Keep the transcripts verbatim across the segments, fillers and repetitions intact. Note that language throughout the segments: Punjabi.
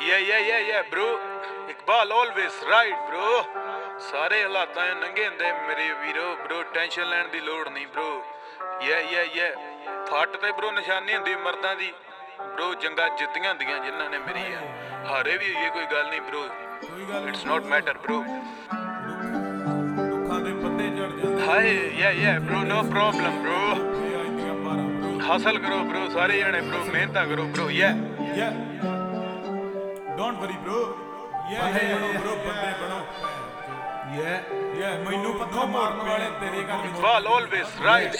Yeah, yeah, yeah, yeah, bro. Iqbal always right, bro. ਸਾਰੇ ਹਾਲਾਤਾਂ ਚ ਨੰਗੇ ਹੁੰਦੇ ਮੇਰੇ ਵੀਰੋ bro, ਟੈਨਸ਼ਨ ਲੈਣ ਦੀ ਲੋੜ ਨਹੀਂ bro. Yeah, yeah, yeah. ਫੱਟ ਤੇ bro ਨਿਸ਼ਾਨੀ ਹੁੰਦੀ ਮਰਦਾਂ ਦੀ bro, ਜੰਗਾਂ ਜਿੱਤੀਆਂ ਹੁੰਦੀਆਂ ਜਿਨ੍ਹਾਂ ਨੇ ਮੇਰੀ ਆ ਹਾਰੇ ਵੀ ਹੋਈਏ ਕੋਈ ਗੱਲ ਨਹੀਂ bro. It's not matter bro. ਦੁੱਖਾਂ ਦੇ ਪੱਤੇ ਝੜ ਜਾਂਦੇ ਹਾਏ yeah, yeah, bro, no problem bro. ਇੰਨੀਆਂ ਬਾਰਾਂ bro. ਹਾਸਲ ਕਰੋ bro, ਸਾਰੇ ਜਣੇ bro, ਮਿਹਨਤਾਂ ਕਰੋ bro. Yeah. Yeah. Don't worry bro. Yeah, yeah, yeah, bro, ਬੰਦੇ ਬਣੋ. Yeah, yeah, ਮੈਨੂੰ ਪੱਥਰ ਮਾਰਨ ਵਾਲੇ ਤੇਰੇ ਘਰ ਵਿੱਚ Iqbal always right.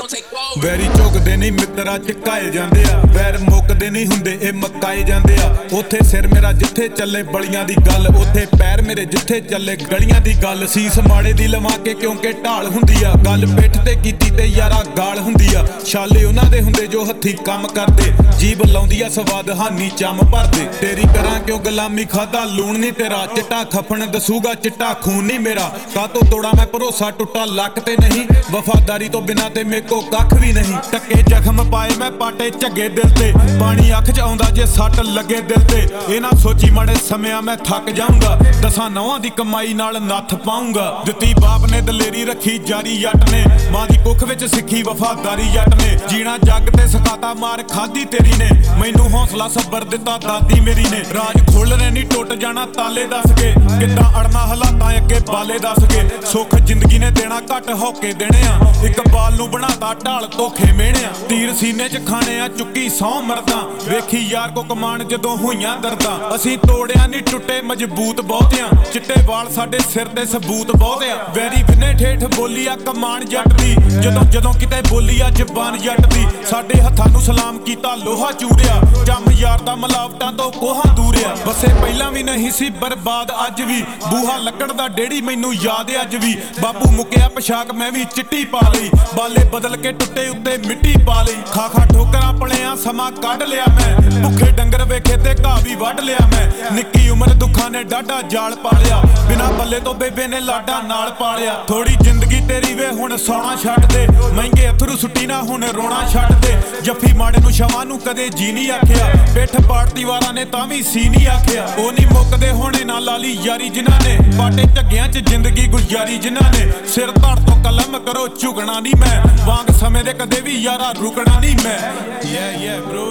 ਵੈਰੀ ਚੁੱਕਦੇ ਨਹੀਂ ਮਿੱਤਰਾ ਚਕਾਏ ਜਾਂਦੇ ਆ, ਵੈਰ ਮੁੱਕਦੇ ਨਹੀਂ ਹੁੰਦੇ ਇਹ ਮਕਾਏ ਜਾਂਦੇ ਆ। ਉੱਥੇ ਸਿਰ ਮੇਰਾ ਜਿੱਥੇ ਚੱਲੇ ਬਲੀਆਂ ਦੀ ਗੱਲ, ਉੱਥੇ ਪੈਰ ਮੇਰੇ ਜਿੱਥੇ ਚੱਲੇ ਗਲੀਆਂ ਦੀ ਗੱਲ। ਸੀਸ ਮਾੜੇ ਦੀ ਲਵਾ ਕੇ ਕਿਉਂਕਿ ਢਾਲ ਹੁੰਦੀ ਆ, ਗੱਲ ਪਿੱਠ ਤੇ ਕੀਤੀ ਤੇ ਯਾਰਾ ਗਾਲ ਹੁੰਦੀ ਆ। ਛਾਲੇ ਉਹਨਾਂ ਦੇ ਹੁੰਦੇ ਜੋ ਹੱਥੀ ਕੰਮ ਕਰਦੇ, ਜੀਬ ਲਾਉਂਦੀ ਆ ਸਵਾਦ ਹਾਨੀ ਚੰਮ ਭਰਦੇ। ਤੇਰੀ ਕਰਾਂ ਕਿਉਂ ਗੁਲਾਮੀ, ਖਾਦਾ ਲੂਣ ਨਹੀਂ ਤੇਰਾ, ਚਿੱਟਾ ਖੱਫਣ ਦਸੂਗਾ ਚਿੱਟਾ ਖੂਨ ਨਹੀਂ ਮੇਰਾ। ਕਾਤੋਂ ਤੋੜਾ ਮੈਂ ਭਰੋਸਾ ਟੁੱਟਾ ਲੱਕ ਤੇ ਨਹੀਂ, ਵਫਾਦਾਰੀ ਤੋਂ ਬਿਨਾਂ ਤੇ ਮੇਰੇ ਕੋ ਕੱਖ ਵੀ ਨਹੀਂ। ਟੱਕੇ ਜ਼ਖਮ ਪਾਏ ਮੈਂ ਪਾਟੇ ਝੱਗੇ ਦਿਲ ਤੇ, ਪਾਣੀ ਅੱਖ 'ਚ ਆਉਂਦਾ ਜੇ ਸੱਟ ਲੱਗੇ ਦਿਲ ਤੇ। ਇਹ ਨਾ ਸੋਚੀ ਮਾੜੇ ਸਮਿਆਂ ਮੈਂ ਥੱਕ ਜਾਊਂਗਾ, ਦਸਾਂ ਨੌਆਂ ਦੀ ਕਮਾਈ ਨਾਲ ਨੱਥ ਪਾਊਂਗਾ। ਦਿੱਤੀ ਬਾਪ ਨੇ ਦਲੇਰੀ ਰੱਖੀ ਜਾਰੀ ਜੱਟ ਨੇ, ਮਾਂ ਦੀ ਕੁੱਖ ਵਿੱਚ ਸਿੱਖੀ ਵਫਾਦਾਰੀ ਜੱਟ ਨੇ। ਜੀਣਾ ਜੱਗ ਤੇ ਸਕਾਤਾ ਮਾਰ ਖਾਦੀ ਤੇਰੀ ਨੇ, ਮੈਨੂੰ ਹੌਸਲਾ ਸਬਰ ਦਿੱਤਾ ਦਾਦੀ ਮੇਰੀ ਨੇ। ਰਾਜ ਖੋਲਣੇ ਨਹੀਂ ਟੁੱਟ ਜਾਣਾ ਤਾਲੇ ਦੱਸ ਕੇ, ਕਿੱਦਾਂ ਅੜਨਾ ਹਾਲਾਤਾਂ ਅੱਗੇ ਬਾਲੇ ਦੱਸ ਕੇ। ਸੁੱਖ ਜ਼ਿੰਦਗੀ ਨੇ ਦੇਣਾ ਘੱਟ ਹੌਕੇ ਦੇਣੇ ਆ, ਇਕਬਾਲ ਨੂੰ ਬਣਾਤਾ ਢਾਲ ਧੋਖੇ ਮਿਹਣਿਆ। ਤੀਰ ਸੀਨੇ 'ਚ ਖਾਣੇ ਆ ਚੁੱਕੀ ਸੌ ਮਰਦਾਂ, ਵੇਖੀ ਯਾਰ ਕੋ ਕਮਾਨ ਜਦੋਂ ਹੋਈਆਂ ਦਰਦਾਂ। ਅਸੀਂ ਤੋੜਿਆ ਨਹੀਂ ਟੁੱਟੇ ਮਜ਼ਬੂਤ ਬਹੁਤਿਆਂ, ਚਿੱਟੇ ਵਾਲ ਸਾਡੇ ਸਿਰ ਤੇ ਸਬੂਤ ਬਹੁਤ ਆ। ਵੈਰੀ ਵਿਨੇ ਠੇਠ ਬੋਲੀ ਆ ਕਮਾਨ ਜੱਟ ਦੀ, ਜਦੋਂ ਜਦੋਂ ਕਿਤੇ ਬੋਲੀ ਆ ਜ਼ਬਾਨ ਜੱਟ ਦੀ। ਸਾਡੇ ਹੱਥਾਂ ਨੂੰ ਸਲਾਮ ਕੀਤਾ ਲੋਹਾ ਚੂੜਿਆ, ਜੰਮ ਯਾਰ ਦਾ ਮਿਲਾਵਟਾਂ ਤੋਂ ਕੋਹਾਂ ਦੂਰਿਆ। ਬਸੇ ਪਹਿਲਾਂ ਵੀ ਨਹੀਂ ਸੀ ਬਰਬਾਦ ਅੱਜ ਵੀ, ਬੂਹਾ ਲੱਕੜ ਦਾ ਡੇੜੀ ਮੈਨੂੰ ਯਾਦ ਅੱਜ ਵੀ। ਬਾਪੂ ਮੁੱਕਿਆ ਪੋਸ਼ਾਕ ਮੈਂ ਵੀ ਚਿੱਟੀ ਪਾ ਲਈ, ਬਾਲੇ ਬਦਲ ਕੇ ਟੁੱਟੇ ਉੱਤੇ ਮਿੱਟੀ ਪਾ ਲਈ। ਖਾ ਖਾ ਠੋਕਰਾਂ ਪਲਿਆਂ ਸਮਾਂ ਕੱਢ ਲਿਆ ਮੈਂ, ਭੁੱਖੇ ਡੰਗਰ ਵੇਖੇ ਤੇ ਘਾਹ ਵੀ ਵੱਢ ਲਿਆ ਮੈਂ। ਨਿੱਕੀ ਉਮਰ ਦੁੱਖਾਂ ਨੇ ਡਾਢਾ ਜਾਲ ਪਾਲਿਆ, ਬਿਨਾਂ ਬੱਲੇ ਤੋਂ ਬੇਬੇ ਨੇ ਲਾਡਾ ਨਾਲ ਪਾਲਿਆ। ਥੋੜੀ ਜ਼ਿੰਦਗੀ ਤੇਰੀ ਵੇ ਹੁਣ ਸੌਣਾ ਛੱਡ ਦੇ, ਮਹਿੰਗੇ ਅਥਰੂ ਸੁੱਟੀ ਨਾ ਹੁਣ ਰੋਣਾ ਛੱਡ ਦੇ। ਜੱਫੀ ਮਾੜੇ ਨੂੰ ਸ਼ਵਾਂ ਨੂੰ ਕਦੇ ਜੀ ਨਹੀਂ ਆਖਿਆ, ਪਿੱਠ ਪਾੜਤੀ ਵਾਰਾਂ ਨੇ ਤਾਂ ਵੀ ਸੀ ਨਹੀਂ ਆਖਿਆ। ਉਹ ਨਹੀਂ ਮੁੱਕਦੇ ਹੋਣੇ ਨਾ ਲਾਲੀ ਯਾਰੀ ਜਿਨ੍ਹਾਂ ਨੇ, ਪਾਟੇ ਝੱਗਿਆਂ 'ਚ ਜ਼ਿੰਦਗੀ ਗੁਜ਼ਾਰੀ ਜਿਨ੍ਹਾਂ ਨੇ। ਸਿਰ ਧੜ ਤੋਂ ਕਲਮ ਕਰੋ ਝੁਕਣਾ ਨਹੀਂ ਮੈਂ, ਵਾਂਗ ਸਮੇਂ ਦੇ ਕਦੇ ਵੀ ਯਾਰਾ ਰੁਕਣਾ ਨਹੀਂ ਮੈਂ। Yeah yeah bro,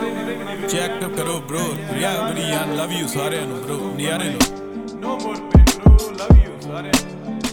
ਚੈੱਕ ਕਰੋ bro, yeah ਬੜੀ ਯਾਰ ਲਵ ਯੂ ਸਾਰਿਆਂ ਨੂੰ bro, ਨਿਆਰੇ ਨੂੰ। No more pain bro, love you ਸਾਰਿਆਂ ਨੂੰ।